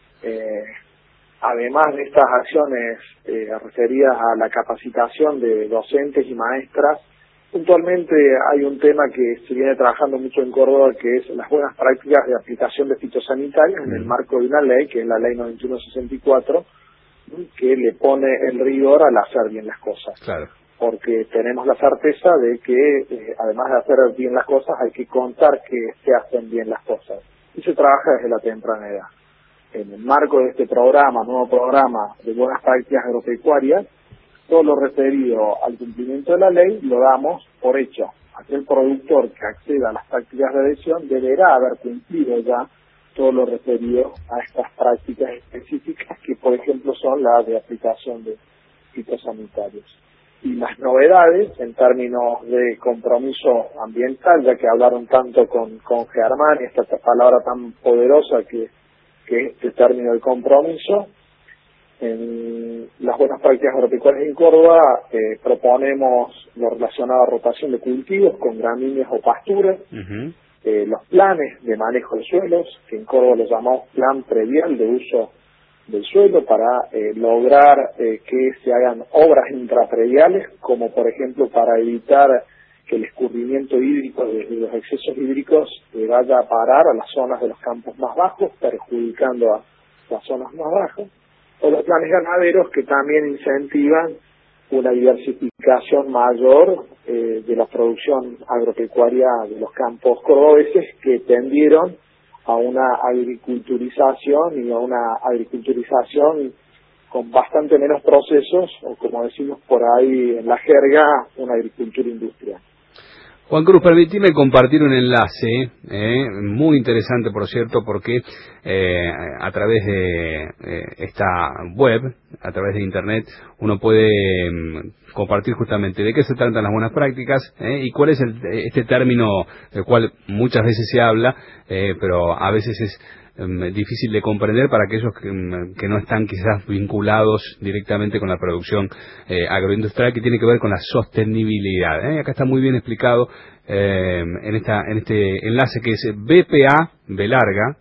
Además de estas acciones referidas a la capacitación de docentes y maestras, puntualmente hay un tema que se viene trabajando mucho en Córdoba, que es las buenas prácticas de aplicación de fitosanitarios en el marco de una ley, que es la ley 9164, que le pone el rigor al hacer bien las cosas. Claro. Porque tenemos la certeza de que, además de hacer bien las cosas, hay que contar que se hacen bien las cosas. Y se trabaja desde la temprana edad. En el marco de este nuevo programa de buenas prácticas agropecuarias, todo lo referido al cumplimiento de la ley lo damos por hecho. Aquel productor que acceda a las prácticas de adhesión deberá haber cumplido ya todo lo referido a estas prácticas específicas que, por ejemplo, son las de aplicación de fitosanitarios. Y las novedades en términos de compromiso ambiental, ya que hablaron tanto con Germán, esta palabra tan poderosa que este término de compromiso. En las buenas prácticas agropecuarias en Córdoba proponemos lo relacionado a rotación de cultivos con gramíneas o pasturas, los planes de manejo de suelos, que en Córdoba los llamamos plan predial de uso del suelo, para lograr que se hagan obras intraprediales, como por ejemplo para evitar que el escurrimiento hídrico de los excesos hídricos vaya a parar a las zonas de los campos más bajos, perjudicando a las zonas más bajas, o los planes ganaderos que también incentivan una diversificación mayor de la producción agropecuaria de los campos cordobeses, que tendieron a una agriculturización y a una agriculturización con bastante menos procesos, o como decimos por ahí en la jerga, una agricultura industrial. Juan Cruz, permíteme compartir un enlace, muy interesante por cierto, porque a través de esta web, a través de internet, uno puede compartir justamente de qué se tratan las buenas prácticas y cuál es este término del cual muchas veces se habla, pero a veces es difícil de comprender para aquellos que no están quizás vinculados directamente con la producción agroindustrial, que tiene que ver con la sostenibilidad. Acá está muy bien explicado en este enlace, que es BPA, B larga,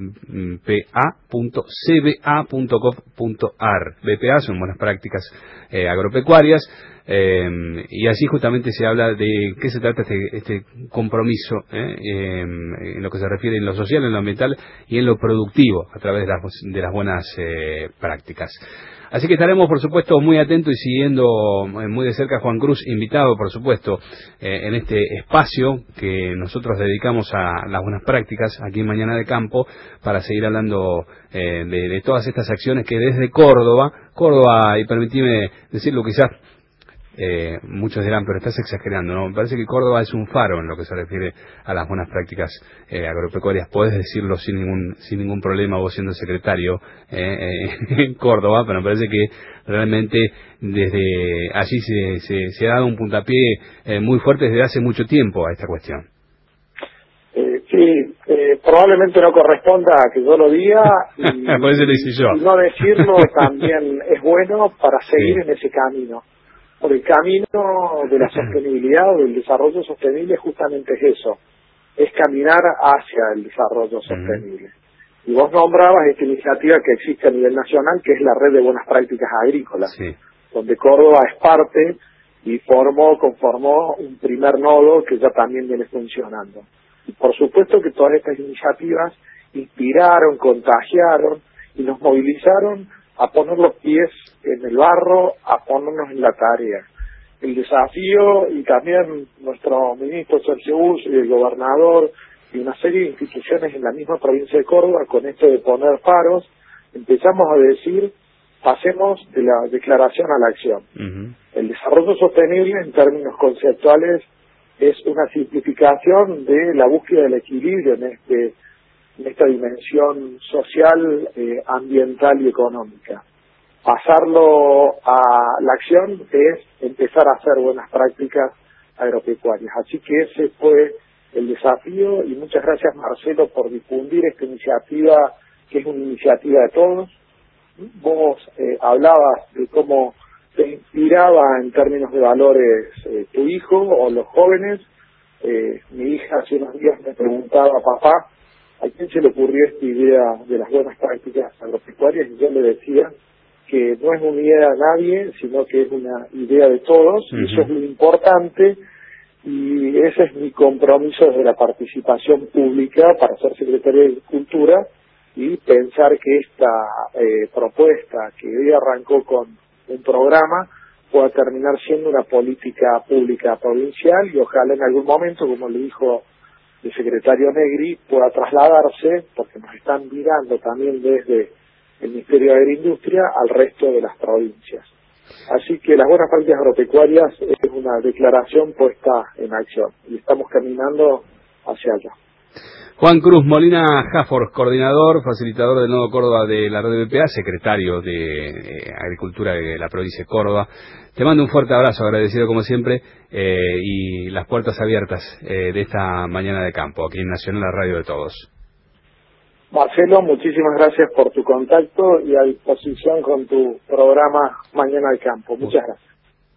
pa.cba.gov.ar. BPA son buenas prácticas agropecuarias, y así justamente se habla de qué se trata este compromiso en lo que se refiere en lo social, en lo ambiental y en lo productivo a través de las buenas prácticas. Así que estaremos, por supuesto, muy atentos y siguiendo muy de cerca a Juan Cruz, invitado, por supuesto, en este espacio que nosotros dedicamos a las buenas prácticas aquí en Mañana de Campo, para seguir hablando de todas estas acciones que desde Córdoba, y permitime decirlo, quizás muchos dirán, pero estás exagerando, ¿no? Me parece que Córdoba es un faro en lo que se refiere a las buenas prácticas agropecuarias. Podés decirlo sin ningún problema, vos siendo secretario en Córdoba, pero me parece que realmente desde allí se ha dado un puntapié muy fuerte desde hace mucho tiempo a esta cuestión. Probablemente no corresponda a que yo lo diga, y, por eso lo hice yo. Y no decirlo también es bueno para seguir en ese camino. Porque el camino de la sostenibilidad o del desarrollo sostenible justamente es eso, es caminar hacia el desarrollo sostenible. Y vos nombrabas esta iniciativa que existe a nivel nacional, que es la Red de Buenas Prácticas Agrícolas, donde Córdoba es parte y conformó un primer nodo que ya también viene funcionando. Y por supuesto que todas estas iniciativas inspiraron, contagiaron y nos movilizaron a poner los pies en el barro, a ponernos en la tarea. El desafío, y también nuestro ministro Sergio Busch y el gobernador y una serie de instituciones en la misma provincia de Córdoba, con esto de poner faros, empezamos a decir, pasemos de la declaración a la acción. El desarrollo sostenible, en términos conceptuales, es una simplificación de la búsqueda del equilibrio en esta dimensión social, ambiental y económica. Pasarlo a la acción es empezar a hacer buenas prácticas agropecuarias. Así que ese fue el desafío, y muchas gracias, Marcelo, por difundir esta iniciativa, que es una iniciativa de todos. Vos hablabas de cómo te inspiraba en términos de valores tu hijo o los jóvenes. Mi hija hace unos días me preguntaba, papá, ¿a quién se le ocurrió esta idea de las buenas prácticas agropecuarias? Y yo le decía que no es una idea de nadie, sino que es una idea de todos, y eso es lo importante, y ese es mi compromiso desde la participación pública para ser secretario de Agricultura y pensar que esta propuesta, que hoy arrancó con un programa, pueda terminar siendo una política pública provincial, y ojalá en algún momento, como le dijo el secretario Negri, pueda trasladarse, porque nos están mirando también desde el Ministerio de Agroindustria, al resto de las provincias. Así que las buenas prácticas agropecuarias es una declaración puesta en acción, y estamos caminando hacia allá. Juan Cruz Molina Jafor, coordinador, facilitador del Nodo Córdoba de la Red BPA, secretario de Agricultura de la provincia de Córdoba. Te mando un fuerte abrazo, agradecido como siempre, y las puertas abiertas de esta Mañana de Campo, aquí en Nacional, la radio de todos. Marcelo, muchísimas gracias por tu contacto y a disposición con tu programa Mañana de Campo. Muchas gracias.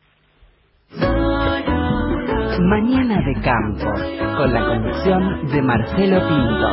Mañana de Campo, con la conducción de Marcelo Pinto.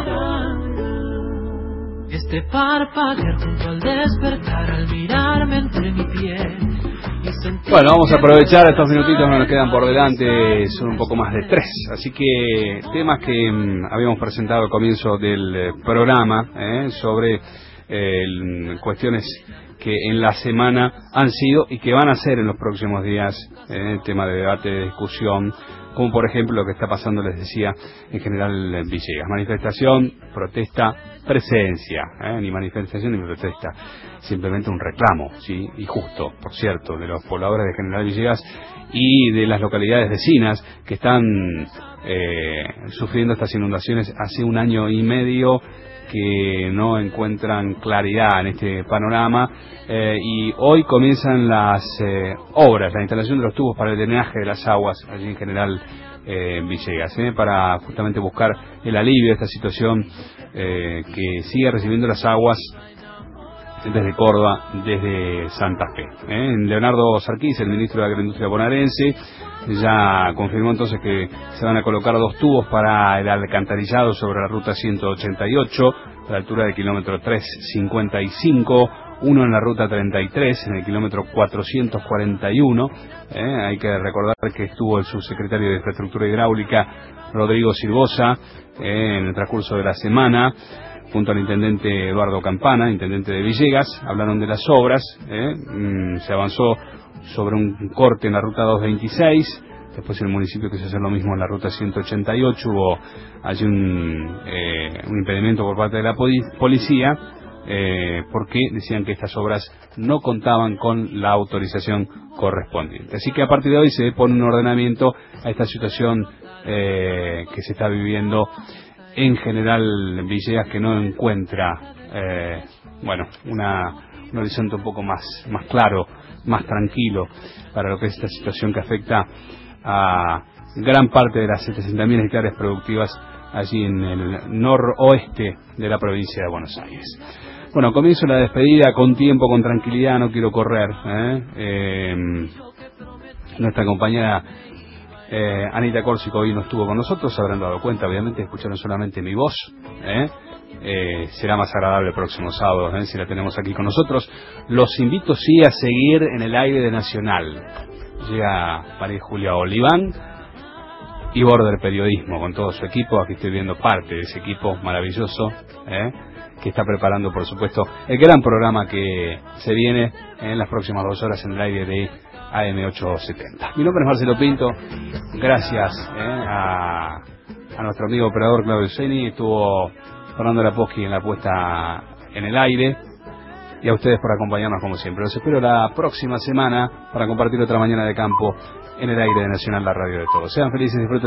Este parpadear junto al despertar, al mirarme entre mi piel. Bueno, vamos a aprovechar estos minutitos que nos quedan por delante, son un poco más de 3, así que temas que habíamos presentado al comienzo del programa, sobre cuestiones que en la semana han sido y que van a ser en los próximos días tema de debate, de discusión, como por ejemplo lo que está pasando, les decía, en general en Villegas. Manifestación, protesta, presencia, ni manifestación ni protesta, simplemente un reclamo, ¿sí? Y justo, por cierto, de los pobladores de General Villegas y de las localidades vecinas que están sufriendo estas inundaciones hace 1 año y medio, que no encuentran claridad en este panorama, y hoy comienzan las obras, la instalación de los tubos para el drenaje de las aguas allí en General en Villegas, para justamente buscar el alivio de esta situación que sigue recibiendo las aguas desde Córdoba, desde Santa Fe. Leonardo Sarquís, el ministro de Agroindustria bonaerense, ya confirmó entonces que se van a colocar 2 tubos para el alcantarillado sobre la ruta 188, a la altura del kilómetro 355, uno en la ruta 33, en el kilómetro 441. Hay que recordar que estuvo el subsecretario de Infraestructura Hidráulica, Rodrigo Silvosa, en el transcurso de la semana, junto al intendente Eduardo Campana, intendente de Villegas. Hablaron de las obras, se avanzó sobre un corte en la ruta 226, después el municipio quiso hacer lo mismo en la ruta 188, hubo allí un impedimento por parte de la policía, porque decían que estas obras no contaban con la autorización correspondiente. Así que a partir de hoy se pone un ordenamiento a esta situación que se está viviendo en general en Villegas, que no encuentra un horizonte un poco más claro, más tranquilo para lo que es esta situación que afecta a gran parte de las 700.000 hectáreas productivas allí en el noroeste de la provincia de Buenos Aires. Bueno, comienzo la despedida con tiempo, con tranquilidad, no quiero correr. Nuestra compañera Anita Córsico hoy no estuvo con nosotros, se habrán dado cuenta, obviamente, escucharon solamente mi voz. Será más agradable el próximo sábado, si la tenemos aquí con nosotros. Los invito sí a seguir en el aire de Nacional. Llega María Julia Oliván y Border Periodismo con todo su equipo. Aquí estoy viendo parte de ese equipo maravilloso, que está preparando, por supuesto, el gran programa que se viene en las próximas 2 horas en el aire de AM870. Mi nombre es Marcelo Pinto. Gracias a nuestro amigo operador Claudio Seni, estuvo Fernando Laposky en la puesta en el aire, y a ustedes por acompañarnos como siempre. Los espero la próxima semana para compartir otra mañana de campo en el aire de Nacional, la radio de todos. Sean felices, disfruten